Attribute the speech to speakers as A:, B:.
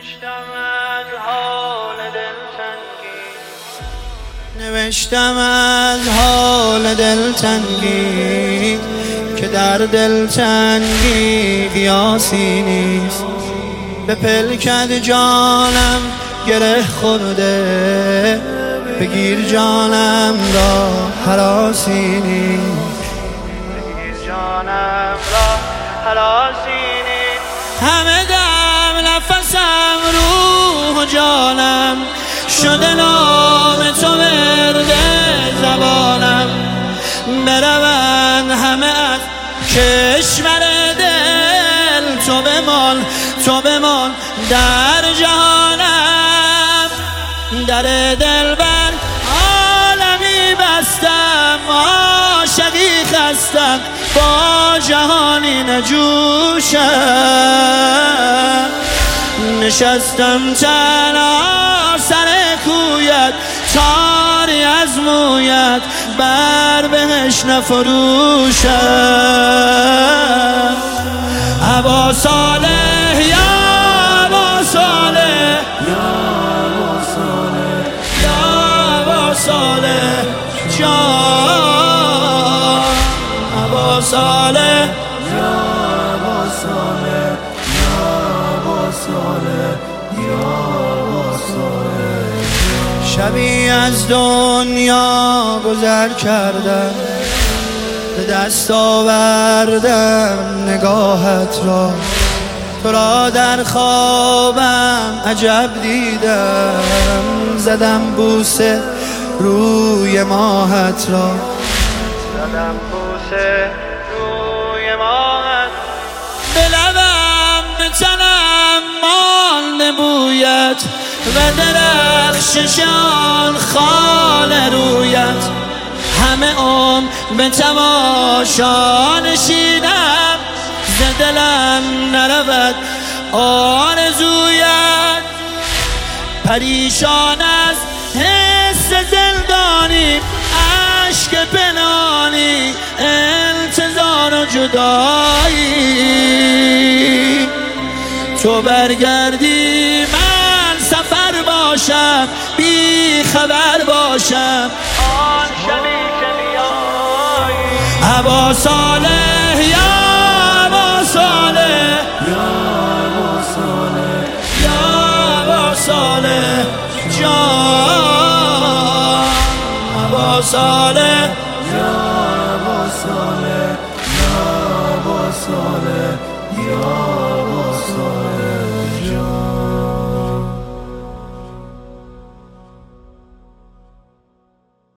A: نوشتم از حال دلتنگی که در دلتنگی قیاسی نیست. به پلکت جانم گره خورده، بگیر جانم را هراسی نیست. بگیر جانم را هراسی نیست. همه دم نفسم روح و جانم شده نام تو ورد زبانم. بروند همه از کشور دل، تو بمان در جهانم. در دل بر عالمی بستم، عاشقی خستم با جهانی نجوشم. نشستم تنها سر کویت، تاری از مویت بر بهش نفروشم. ابا صالح یا ابا صالح، یا ابا صالح، یا ابا صالح جان. ابا صالح یا ابا صالح، یا ابا صالح، یا ابا صالح. شبی از دنیا گذر کردم، به دست آوردم نگاهت را. تو را در خوابم عجب دیدم، زدم بوسه روی ماهت را. زدم بوسه روی ماهت. به لبم به تنم مانده بویت و درخششان خال رویت. همه عمر به تماشا نشینم، ز دلم نرود آرزویت. پریشان از حس زندانی، عشق پنهانی، انتظار و جدایی. تو برگردی من سفر باشم، بی خبر باشم آن شبی که بیایی. ابا صالح یا ابا صالح، یا ابا صالح، یا ابا صالح جان. ابا صالح